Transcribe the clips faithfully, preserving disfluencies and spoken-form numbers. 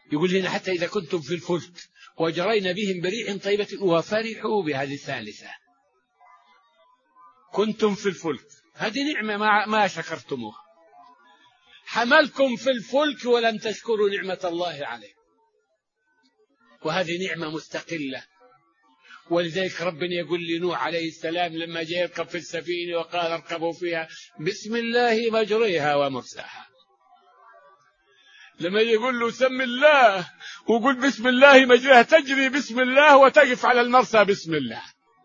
يقول لنا حتى إذا كنتم في الفلك وجرينا بهم بريح طيبة وفرحوا بهذه الثالثة. كنتم في الفلك، هذه نعمة ما, ما شكرتموها. حملكم في الفلك ولم تشكروا نعمة الله عليه، وهذه نعمة مستقلة. ولذلك ربنا يقول لنوح عليه السلام لما جاء يركب في السفينة وقال اركبوا فيها بسم الله مجريها ومرساها. لما يقول له سم الله وقل بسم الله مجريها، تجري بسم الله وتقف على المرسى بسم الله.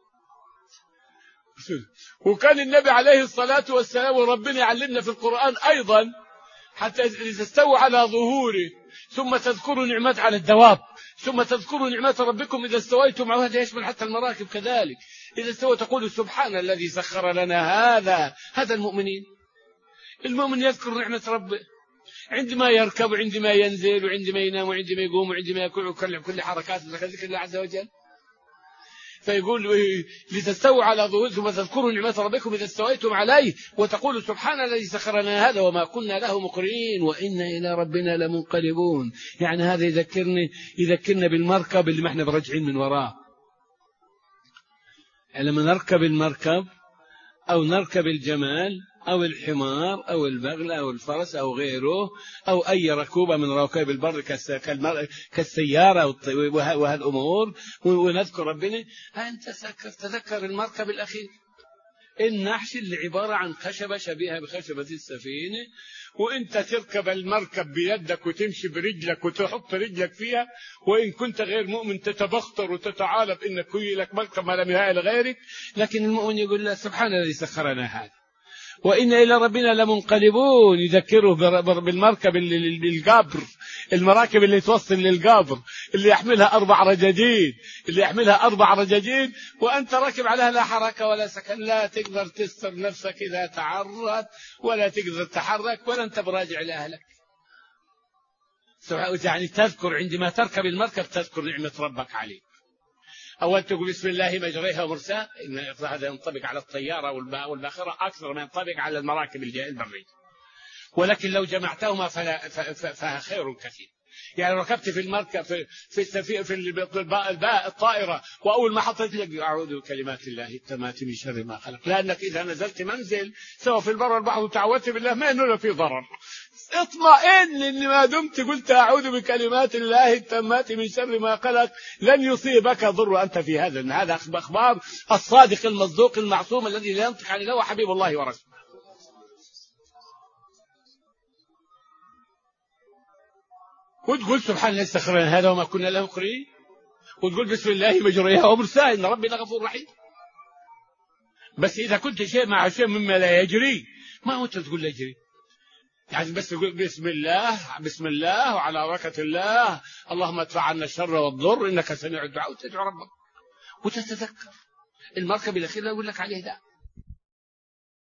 وكان النبي عليه الصلاة والسلام وربنا يعلمنا في القرآن أيضا حتى إذا استووا على ظهوره ثم تذكروا نعمات على الدواب ثم تذكروا نعمات ربكم إذا استويتم. وهذا يشمل حتى المراكب كذلك. إذا استوى تقول سبحان الذي سخر لنا هذا. هذا المؤمنين، المؤمن يذكر نعمة ربه عندما يركب وعندما ينزل وعندما ينام وعندما يقوم وعندما يأكل وكل كل حركات ذكر الله عز وجل. فيقول لتستووا على ظهور ثم تذكروا نعمة ربكم إذا استويتم عليه وتقولوا سبحان الذي سخر لنا هذا وما كنا له مقرنين وإنا إلى ربنا لمنقلبون. يعني هذا يذكرني يذكرنا بالمركب اللي ما احنا براجعين من وراه. لما نركب المركب أو نركب الجمال أو الحمار أو البغل أو الفرس أو غيره أو أي ركوبة من ركائب البر كالسيارة وهالأمور ونذكر ربنا، أنت تذكر المركب الأخير النحش اللي عبارة عن خشبة شبيهة بخشبة السفينة، وانت تركب المركب بيدك وتمشي برجلك وتحط رجلك فيها، وإن كنت غير مؤمن تتبختر وتتعالى بأنك هي لك مركب ما لم يهاء لغيرك. لكن المؤمن يقول له سبحان الذي سخرنا هذا وإن إلى ربنا لمنقلبون. يذكره بالمركب للقبر، المراكب اللي توصل للقبر اللي يحملها أربع رجاجين اللي يحملها أربع رجاجين وأنت راكب عليها لا حركة ولا سكن، لا تقدر تستر نفسك إذا تعرض ولا تقدر تحرك ولا أنت براجع لأهلك. يعني تذكر عندما تركب المركب تذكر نعمة ربك عليك. أول تقول بسم الله مجريها ومرساها، هذا ينطبق على الطيارة والباخرة أكثر ما ينطبق على المراكب البرية، ولكن لو جمعتهما فها خير كثير. يعني ركبت في المركب في في السفينة في الباء الطائرة وأول ما حطيت لك أعوذ بكلمات الله التامات من شر ما خلق، لأنك إذا نزلت منزل سواء في البر والبحر وتعوذت بالله ما إنه في ضرر. اطمئن إن ما دمت قلت أعوذ بكلمات الله التامات من شر ما خلق لن يصيبك ضر أنت في هذا. هذا أخبار الصادق المصدوق المعصوم الذي لا ينطق عن الله وحبيب الله ورسوله. وتقول سبحان الله استخرنا هذا وما كنا له مقرنين، وتقول بسم الله مجريها ومرساها إن ربنا غفور رحيم. بس إذا كنت شيء مع شيء مما لا يجري ما هو تقول لا يجري، يعني بس تقول بسم الله بسم الله وعلى بركة الله اللهم ادفع عنا الشر والضر إنك سميع الدعاء، وتدعو ربك وتتذكر المركب الأخير لا أقول لك عليه ده.